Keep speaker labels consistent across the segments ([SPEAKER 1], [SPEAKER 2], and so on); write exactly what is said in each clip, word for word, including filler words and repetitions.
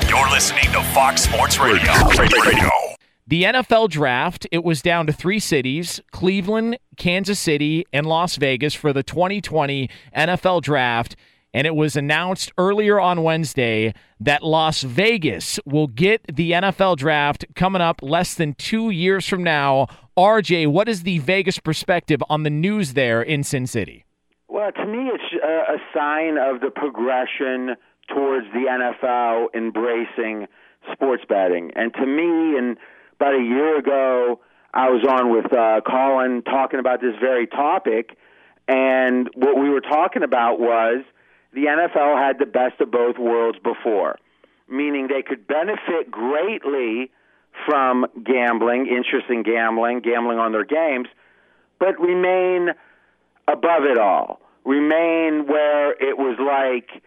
[SPEAKER 1] You're listening to Fox Sports Radio. Radio.
[SPEAKER 2] The N F L draft, it was down to three cities, Cleveland, Kansas City, and Las Vegas for the twenty twenty N F L draft. And it was announced earlier on Wednesday that Las Vegas will get the N F L draft coming up less than two years from now. R J, what is the Vegas perspective on the news there in Sin City?
[SPEAKER 3] Well, to me, it's a, a sign of the progression towards the N F L embracing sports betting. And to me, and about a year ago, I was on with uh, Colin talking about this very topic, and what we were talking about was the N F L had the best of both worlds before, meaning they could benefit greatly from gambling, interest in gambling, gambling on their games, but remain above it all, remain where it was like,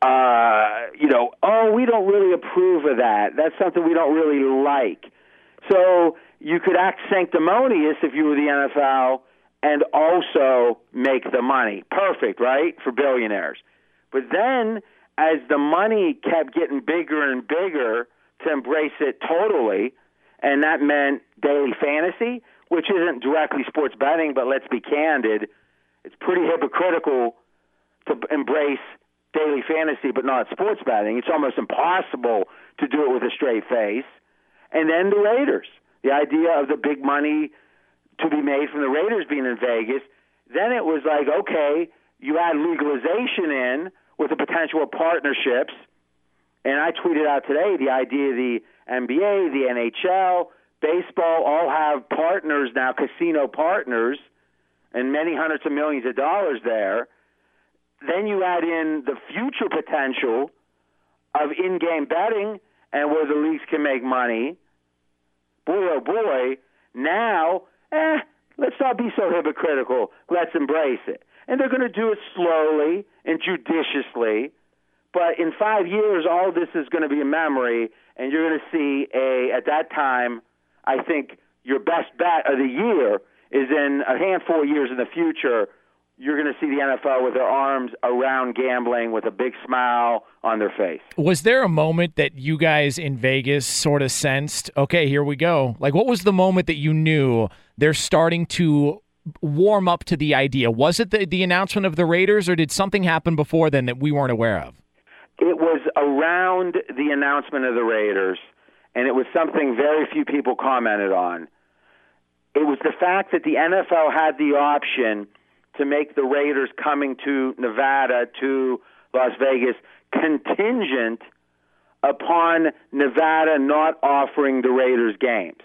[SPEAKER 3] uh, you know, oh, we don't really approve of that. That's something we don't really like. So you could act sanctimonious if you were the N F L and also make the money. Perfect, right, for billionaires. But then as the money kept getting bigger and bigger to embrace it totally, and that meant daily fantasy, which isn't directly sports betting, but let's be candid, it's pretty hypocritical to embrace daily fantasy but not sports betting. It's almost impossible to do it with a straight face. And then the Raiders, the idea of the big money to be made from the Raiders being in Vegas, then it was like, okay, you add legalization in with the potential of partnerships. And I tweeted out today the idea of the N B A, the N H L, baseball all have partners now, casino partners, and many hundreds of millions of dollars there. Then you add in the future potential of in-game betting and where the leagues can make money. Boy, oh boy, now, eh, let's not be so hypocritical. Let's embrace it. And they're going to do it slowly and judiciously. But in five years, all of this is going to be a memory, and you're going to see, a at that time, I think your best bet of the year is in a handful of years in the future, you're going to see the N F L with their arms around gambling with a big smile on their face.
[SPEAKER 2] Was there a moment that you guys in Vegas sort of sensed, okay, here we go? Like, what was the moment that you knew they're starting to warm up to the idea? Was it the, the announcement of the Raiders, or did something happen before then that we weren't aware of?
[SPEAKER 3] It was around the announcement of the Raiders, and it was something very few people commented on. It was the fact that the N F L had the option to make the Raiders coming to Nevada, to Las Vegas, contingent upon Nevada not offering the Raiders games.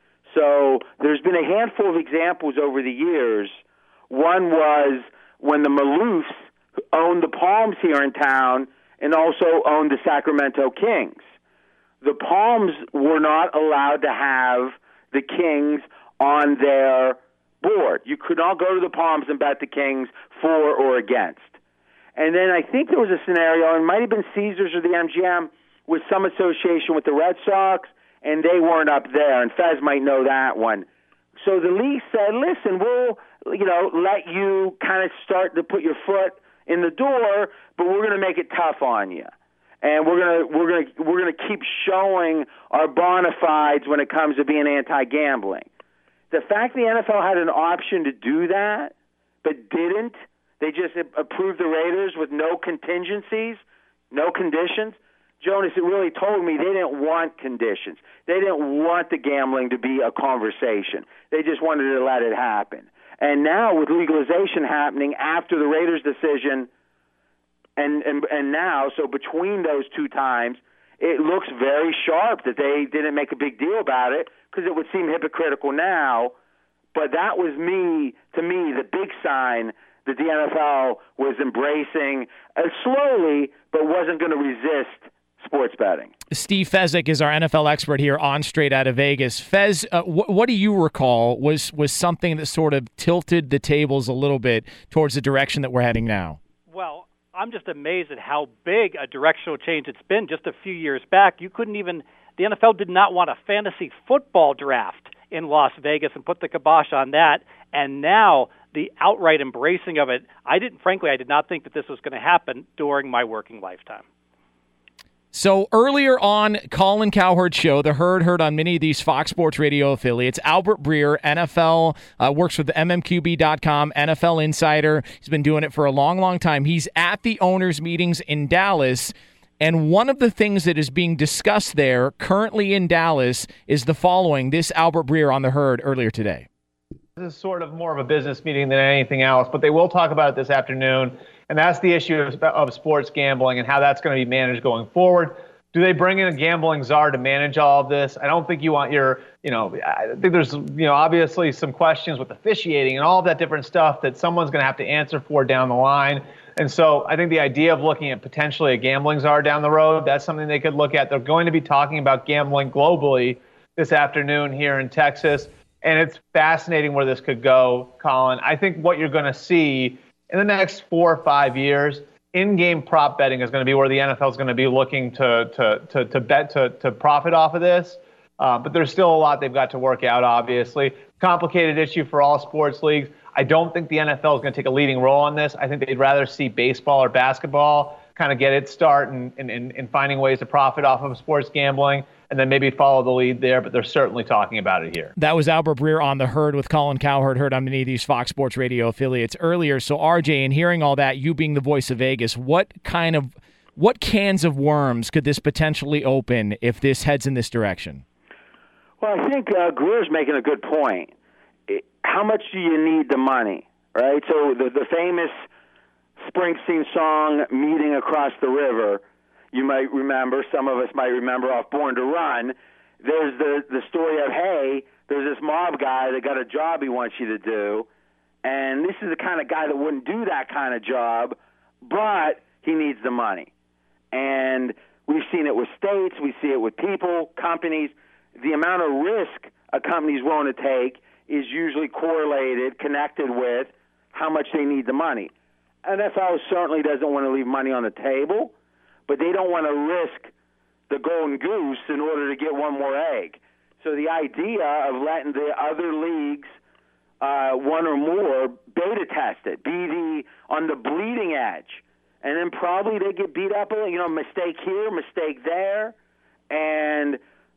[SPEAKER 3] So there's been a handful of examples over the years. One was when the Maloofs owned the Palms here in town and also owned the Sacramento Kings. The Palms were not allowed to have the Kings on their board. You could not go to the Palms and bet the Kings for or against. And then I think there was a scenario, and it might have been Caesars or the M G M, with some association with the Red Sox, and they weren't up there, and Fez might know that one. So the league said, listen, we'll, you know, let you kind of start to put your foot in the door, but we're going to make it tough on you. And we're going to we're going to we're going to keep showing our bona fides when it comes to being anti-gambling. The fact the N F L had an option to do that, but didn't, they just approved the Raiders with no contingencies, no conditions. Jonas, it really told me they didn't want conditions. They didn't want the gambling to be a conversation. They just wanted to let it happen. And now with legalization happening after the Raiders' decision, and, and, and now, so between those two times, it looks very sharp that they didn't make a big deal about it, because it would seem hypocritical now. But that was me, to me, the big sign that the N F L was embracing uh, slowly, but wasn't going to resist sports betting.
[SPEAKER 2] Steve Fezzik is our N F L expert here on Straight Outta Vegas. Fez, uh, wh- what do you recall was, was something that sort of tilted the tables a little bit towards the direction that we're heading now?
[SPEAKER 4] Well, I'm just amazed at how big a directional change it's been. Just a few years back, you couldn't even – the N F L did not want a fantasy football draft in Las Vegas and put the kibosh on that. And now the outright embracing of it, I didn't – frankly, I did not think that this was going to happen during my working lifetime.
[SPEAKER 2] So earlier on Colin Cowherd's show, The Herd, heard on many of these Fox Sports Radio affiliates, Albert Breer, N F L, uh, works with the M M Q B dot com, N F L Insider. He's been doing it for a long, long time. He's at the owners' meetings in Dallas, and one of the things that is being discussed there currently in Dallas is the following. This Albert Breer on The Herd earlier today.
[SPEAKER 5] This is sort of more of a business meeting than anything else, but they will talk about it this afternoon, and that's the issue of, of sports gambling and how that's going to be managed going forward. Do they bring in a gambling czar to manage all of this? I don't think you want your, you know, I think there's, you know, obviously some questions with officiating and all of that different stuff that someone's going to have to answer for down the line. And so I think the idea of looking at potentially a gambling czar down the road, that's something they could look at. They're going to be talking about gambling globally this afternoon here in Texas. And it's fascinating where this could go, Colin. I think what you're going to see in the next four or five years, in-game prop betting is going to be where the N F L is going to be looking to to to, to bet to, to profit off of this. Uh, but there's still a lot they've got to work out, obviously. Complicated issue for all sports leagues. I don't think the N F L is going to take a leading role on this. I think they'd rather see baseball or basketball kind of get its start in, in, in finding ways to profit off of sports gambling, and then maybe follow the lead there, but they're certainly talking about it here.
[SPEAKER 2] That was Albert Breer on The Herd with Colin Cowherd, heard on many of these Fox Sports Radio affiliates earlier. So, R J, in hearing all that, you being the voice of Vegas, what kind of, what cans of worms could this potentially open if this heads in this direction?
[SPEAKER 3] Well, I think uh, Greer's making a good point. It, how much do you need the money, right? So the, the famous Springsteen song, Meeting Across the River, you might remember, some of us might remember off Born to Run, there's the, the story of, hey, there's this mob guy that got a job he wants you to do, and this is the kind of guy that wouldn't do that kind of job, but he needs the money. And we've seen it with states, we see it with people, companies. The amount of risk a company's willing to take is usually correlated, connected with how much they need the money. N F L certainly doesn't want to leave money on the table, but they don't want to risk the golden goose in order to get one more egg. So the idea of letting the other leagues, uh, one or more, beta test it, be the on the bleeding edge, and then probably they get beat up, you know, mistake here, mistake there, and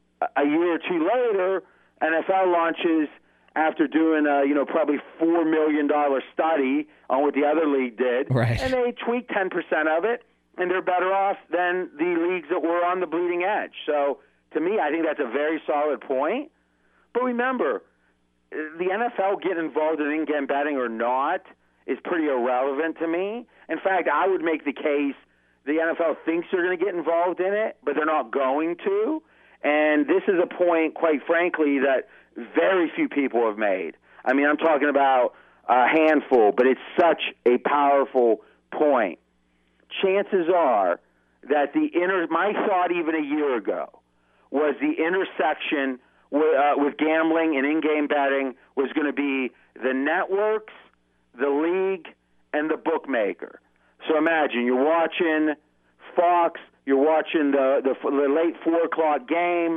[SPEAKER 3] a year or two later, N F L launches after doing a, you know, probably four million dollars study on what the other league did,
[SPEAKER 2] right.
[SPEAKER 3] And they tweak ten percent of it, and they're better off than the leagues that were on the bleeding edge. So to me, I think that's a very solid point. But remember, the N F L getting involved in in-game betting or not is pretty irrelevant to me. In fact, I would make the case the N F L thinks they're going to get involved in it, but they're not going to. And this is a point, quite frankly, that very few people have made. I mean, I'm talking about a handful, but it's such a powerful point. Chances are that the inter my thought even a year ago was the intersection with, uh, with gambling and in-game betting was going to be the networks, the league, and the bookmaker. So imagine you're watching Fox, you're watching the, the, the late four o'clock game,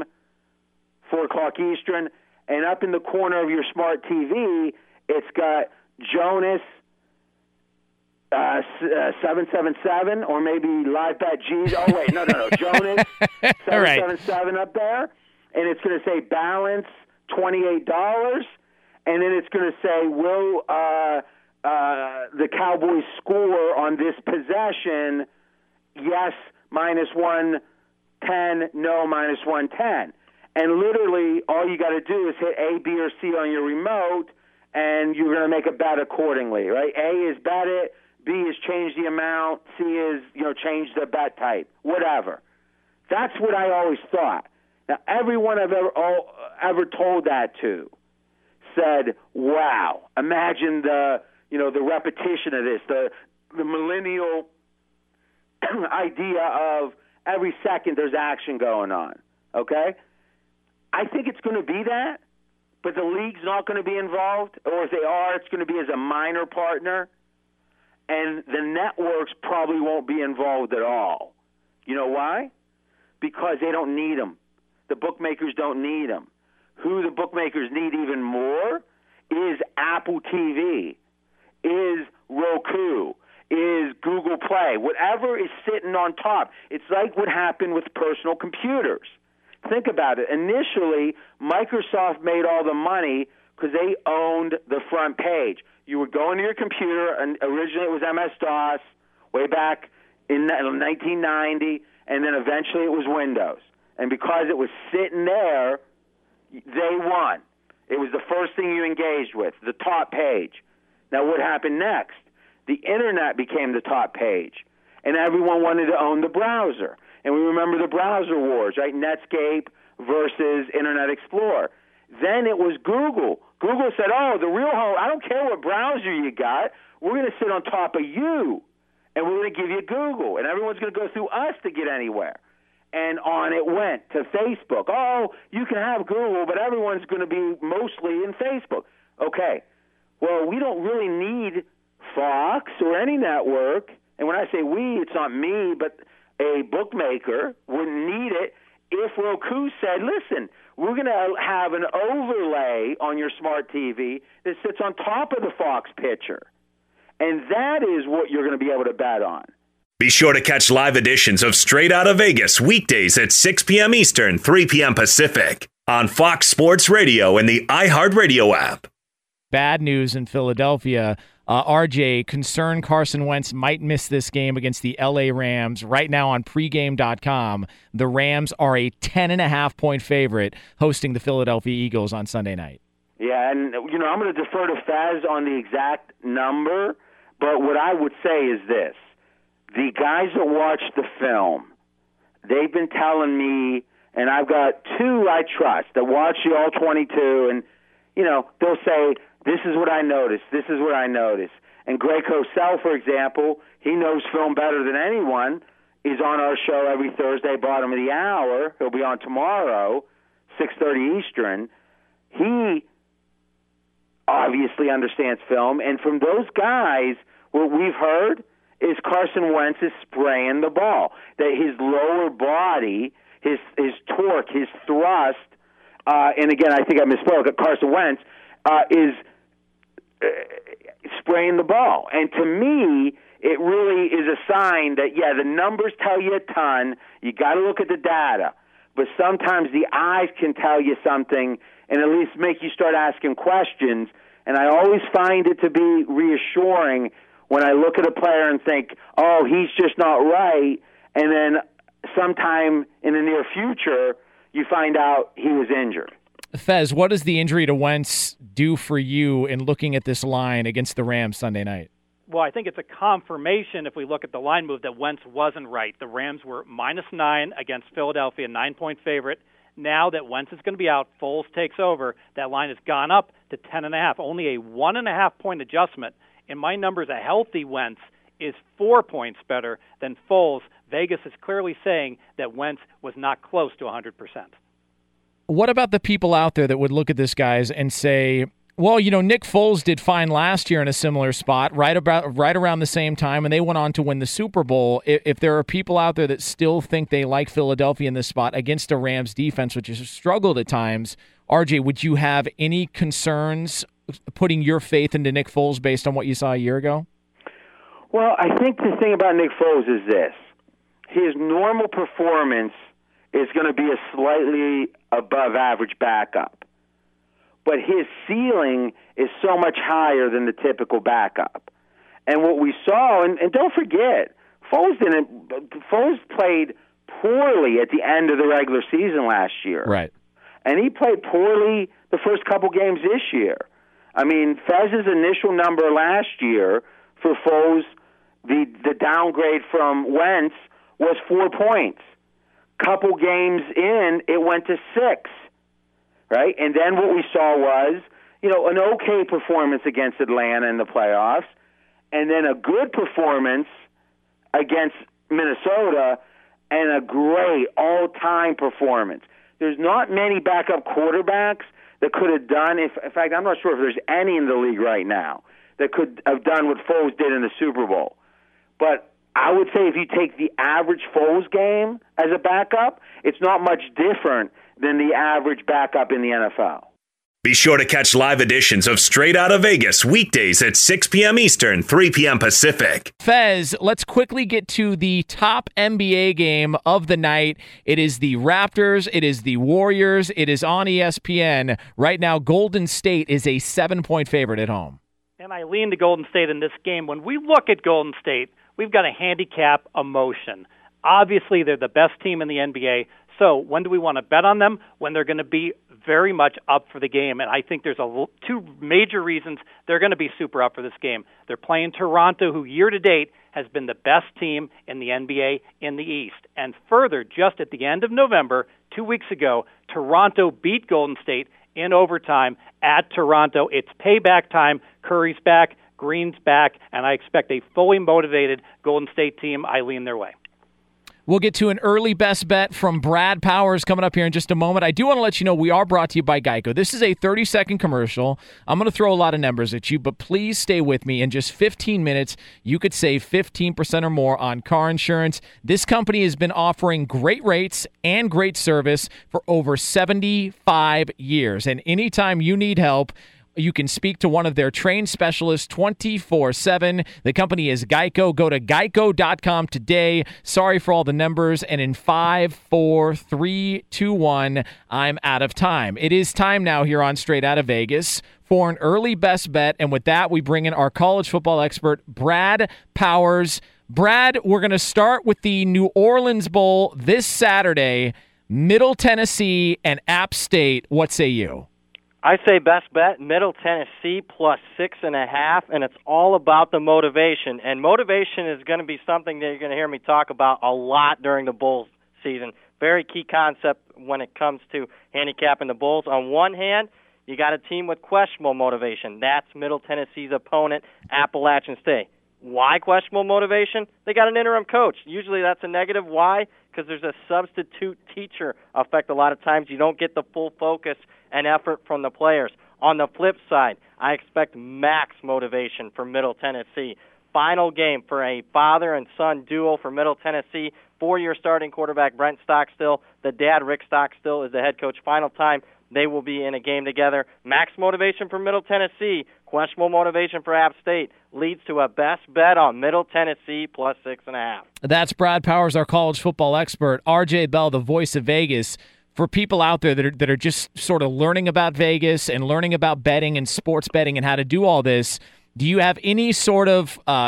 [SPEAKER 3] four o'clock Eastern, and up in the corner of your smart T V, it's got Jonas, uh, seven seven seven, or maybe Live Bet G's. Oh, wait, no, no, no. Jonas, seven seven seven up there. And it's going to say balance twenty-eight dollars. And then it's going to say, will uh, uh, the Cowboys score on this possession? Yes, minus one ten, no, minus one ten. And literally, all you got to do is hit A, B, or C on your remote, and you're going to make a bet accordingly, right? A is bet it, B is change the amount, C is, you know, change the bet type, whatever. That's what I always thought. Now, everyone I've ever all, ever told that to said, "Wow, imagine the, you know, the repetition of this, the the millennial idea of every second there's action going on." Okay. I think it's going to be that, but the league's not going to be involved, or if they are, it's going to be as a minor partner, and the networks probably won't be involved at all. You know why? Because they don't need them. The bookmakers don't need them. Who the bookmakers need even more is Apple T V, is Roku, is Google Play. Whatever is sitting on top. It's like what happened with personal computers. Think about it. Initially, Microsoft made all the money because they owned the front page. You would go into your computer, and originally it was M S DOS, way back in nineteen ninety, and then eventually it was Windows. And because it was sitting there, they won. It was the first thing you engaged with, the top page. Now what happened next? The Internet became the top page, and everyone wanted to own the browser. And we remember the browser wars, right? Netscape versus Internet Explorer. Then it was Google. Google said, oh, the real home, I don't care what browser you got. We're going to sit on top of you, and we're going to give you Google, and everyone's going to go through us to get anywhere. And on it went to Facebook. Oh, you can have Google, but everyone's going to be mostly in Facebook. Okay, well, we don't really need Fox or any network. And when I say we, it's not me, but a bookmaker wouldn't need it if Roku said, listen, we're going to have an overlay on your smart T V that sits on top of the Fox picture. And that is what you're going to be able to bet on.
[SPEAKER 1] Be sure to catch live editions of Straight Outta Vegas weekdays at six p.m. Eastern, three p.m. Pacific on Fox Sports Radio and the iHeartRadio app.
[SPEAKER 2] Bad news in Philadelphia. Uh, R J, concerned Carson Wentz might miss this game against the L A Rams. Right now on pregame dot com, the Rams are a ten and a half point favorite hosting the Philadelphia Eagles on Sunday night.
[SPEAKER 3] Yeah, and, you know, I'm going to defer to Fez on the exact number, but what I would say is this. The guys that watch the film, they've been telling me, and I've got two I trust that watch the all twenty-two, and, you know, they'll say, this is what I noticed, this is what I noticed. And Greg Cosell, for example, he knows film better than anyone, is on our show every Thursday, bottom of the hour. He'll be on tomorrow, six thirty Eastern. He obviously understands film, and from those guys, what we've heard is Carson Wentz is spraying the ball, that his lower body, his his torque, his thrust, uh, and again, I think I misspoke, Carson Wentz uh, is uh, spraying the ball. And to me, it really is a sign that, yeah, the numbers tell you a ton. You got to look at the data. But sometimes the eyes can tell you something and at least make you start asking questions. And I always find it to be reassuring when I look at a player and think, oh, he's just not right, and then sometime in the near future, you find out he was injured.
[SPEAKER 2] Fez, what does the injury to Wentz do for you in looking at this line against the Rams Sunday night?
[SPEAKER 4] Well, I think it's a confirmation if we look at the line move that Wentz wasn't right. The Rams were minus nine against Philadelphia, nine-point favorite. Now that Wentz is going to be out, Foles takes over. That line has gone up to ten and a half, only a one and a half point adjustment. In my numbers, a healthy Wentz is four points better than Foles. Vegas is clearly saying that Wentz was not close to one hundred percent.
[SPEAKER 2] What about the people out there that would look at this, guys, and say, well, you know, Nick Foles did fine last year in a similar spot, right about right around the same time, and they went on to win the Super Bowl. If, if there are people out there that still think they like Philadelphia in this spot against a Rams defense, which has struggled at times, R J, would you have any concerns putting your faith into Nick Foles based on what you saw a year ago?
[SPEAKER 3] Well, I think the thing about Nick Foles is this. His normal performance is going to be a slightly above average backup. But his ceiling is so much higher than the typical backup. And what we saw, and, and don't forget, Foles didn't. Foles played poorly at the end of the regular season last year.
[SPEAKER 2] Right.
[SPEAKER 3] And he played poorly the first couple games this year. I mean, Fez's initial number last year for Foles, the, the downgrade from Wentz, was four points. Couple games in, it went to six, right? And then what we saw was, you know, an okay performance against Atlanta in the playoffs, and then a good performance against Minnesota, and a great all-time performance. There's not many backup quarterbacks that could have done, if, in fact, I'm not sure if there's any in the league right now that could have done what Foles did in the Super Bowl. But I would say if you take the average Foles game as a backup, it's not much different than the average backup in the N F L.
[SPEAKER 1] Be sure to catch live editions of Straight Outta Vegas weekdays at six p.m. Eastern, three p.m. Pacific.
[SPEAKER 2] Fez, let's quickly get to the top N B A game of the night. It is the Raptors. It is the Warriors. It is on E S P N. Right now, Golden State is a seven-point favorite at home.
[SPEAKER 4] And I lean to Golden State in this game. When we look at Golden State, we've got a handicap emotion. Obviously, they're the best team in the N B A. So when do we want to bet on them? When they're going to be very much up for the game. And I think there's a, two major reasons they're going to be super up for this game. They're playing Toronto, who year-to-date has been the best team in the N B A in the East. And further, just at the end of November, two weeks ago, Toronto beat Golden State in overtime at Toronto. It's payback time. Curry's back, Green's back, and I expect a fully motivated Golden State team. I lean their way.
[SPEAKER 2] We'll get to an early best bet from Brad Powers coming up here in just a moment. I do want to let you know we are brought to you by Geico. This is a thirty-second commercial. I'm going to throw a lot of numbers at you, but please stay with me. In just fifteen minutes, you could save fifteen percent or more on car insurance. This company has been offering great rates and great service for over seventy-five years. And anytime you need help, you can speak to one of their trained specialists twenty-four seven. The company is Geico. Go to geico dot com today. Sorry for all the numbers. And in five, four, three, two, one, I'm out of time. It is time now here on Straight Outta Vegas for an early best bet. And with that, we bring in our college football expert, Brad Powers. Brad, we're going to start with the New Orleans Bowl this Saturday. Middle Tennessee and App State. What say you?
[SPEAKER 6] I say best bet, Middle Tennessee plus six and a half, and it's all about the motivation. And motivation is going to be something that you're going to hear me talk about a lot during the Bulls season. Very key concept when it comes to handicapping the Bulls. On one hand, you got a team with questionable motivation. That's Middle Tennessee's opponent, Appalachian State. Why questionable motivation? They got an interim coach. Usually that's a negative. Why? Because there's a substitute teacher effect. A lot of times you don't get the full focus and effort from the players. On the flip side, I expect max motivation for Middle Tennessee. Final game for a father and son duo for Middle Tennessee. Four-year starting quarterback Brent Stockstill. The dad, Rick Stockstill, is the head coach. Final time they will be in a game together. Max motivation for Middle Tennessee. Questionable motivation for App State leads to a best bet on Middle Tennessee plus six and a half.
[SPEAKER 2] That's Brad Powers, our college football expert. R J Bell, the voice of Vegas. For people out there that are, that are just sort of learning about Vegas and learning about betting and sports betting and how to do all this, do you have any sort of, uh,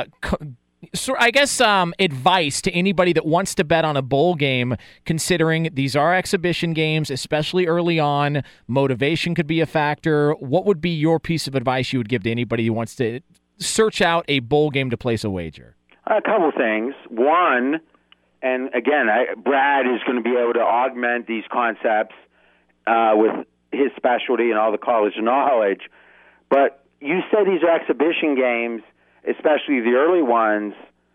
[SPEAKER 2] so I guess, um, advice to anybody that wants to bet on a bowl game, considering these are exhibition games, especially early on? Motivation could be a factor. What would be your piece of advice you would give to anybody who wants to search out a bowl game to place a wager?
[SPEAKER 3] A couple things. One, and again, I, Brad is going to be able to augment these concepts uh, with his specialty and all the college knowledge. But you said these are exhibition games, especially the early ones.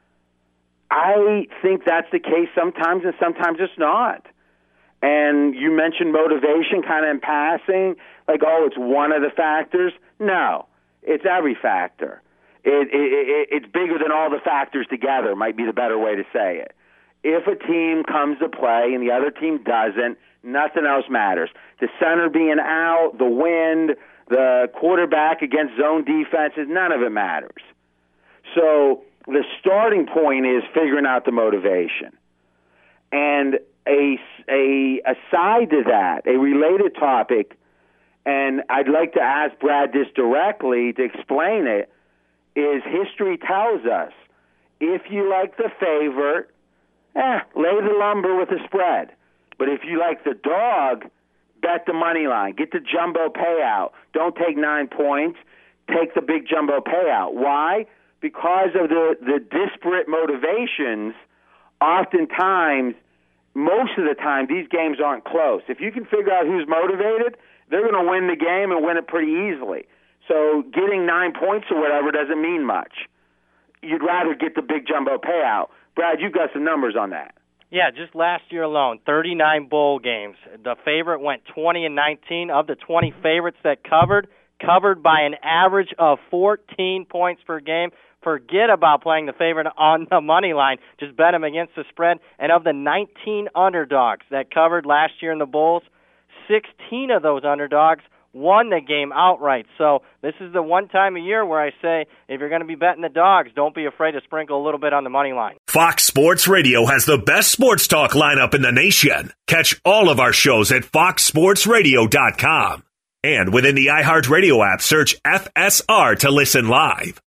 [SPEAKER 3] I think that's the case sometimes, and sometimes it's not. And you mentioned motivation kind of in passing, like, oh, it's one of the factors. No, it's every factor. It, it, it, it's bigger than all the factors together, might be the better way to say it. If a team comes to play and the other team doesn't, nothing else matters. The center being out, the wind, the quarterback against zone defenses, none of it matters. So the starting point is figuring out the motivation. And a, a aside to that, a related topic, and I'd like to ask Brad this directly to explain it, is history tells us if you like the favorite, Eh, lay the lumber with the spread. But if you like the dog, bet the money line. Get the jumbo payout. Don't take nine points. Take the big jumbo payout. Why? Because of the, the disparate motivations, oftentimes, most of the time, these games aren't close. If you can figure out who's motivated, they're going to win the game and win it pretty easily. So getting nine points or whatever doesn't mean much. You'd rather get the big jumbo payout. Brad, you've got some numbers on that.
[SPEAKER 6] Yeah, just last year alone, thirty-nine bowl games. The favorite went twenty and nineteen. Of the twenty favorites that covered, covered by an average of fourteen points per game. Forget about playing the favorite on the money line. Just bet them against the spread. And of the nineteen underdogs that covered last year in the Bowls, sixteen of those underdogs won the game outright. So this is the one time a year where I say, if you're going to be betting the dogs, don't be afraid to sprinkle a little bit on the money line.
[SPEAKER 1] Fox Sports Radio has the best sports talk lineup in the nation. Catch all of our shows at fox sports radio dot com. And within the iHeartRadio app, search F S R to listen live.